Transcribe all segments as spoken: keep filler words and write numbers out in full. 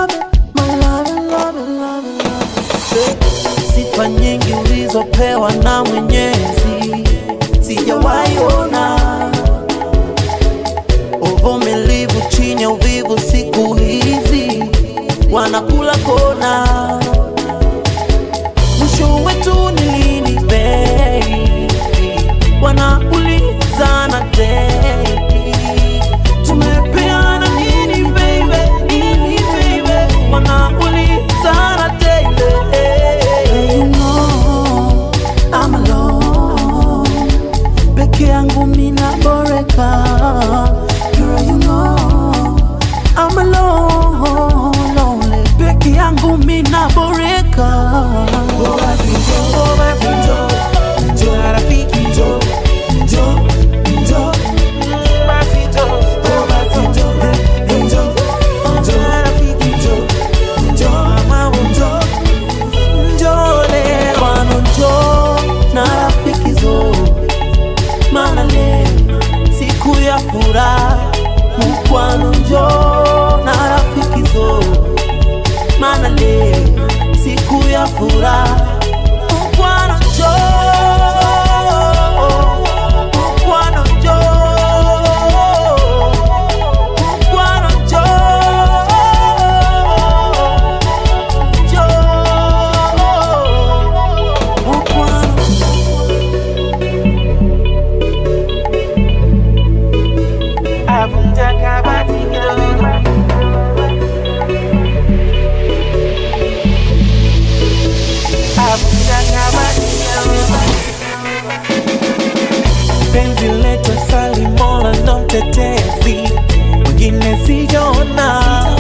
love it, my love it, love it, love it, love it. Sifa nyingi ulizopewa na Mwenyezi sijawahi ona. Uvumilivu chini ya uvivu siku hizi wanakula kona. Mwisho wetu ni lini baby, wanaulizana daily. Tumepeana nini baby, nini baby, wanaulizana daily. Hey, you know I'm alone, peke yangu mina boreka. Girl, you know I'm alone, lonely, peke yangu mina boreka. Mkwano njoo na rafiki zo, maana leo siku ya furaha. Mkwano njoo, mkwano njoo, mkwano njoo, njoo, mkwano. Penzi letu sali Mola ndo mtetezi, wengine sijaona.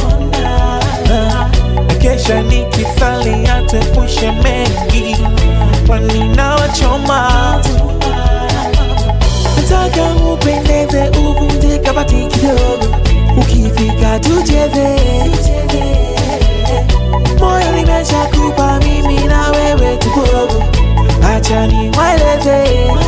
Kesha nikisali atuepushe mengi, kwani nawachoma. Nataka upendeze uvunje kabati kidogo, ukifika tucheze. Moyo nimeshakupa mimi na wewe tupogo, acha niwaeleze.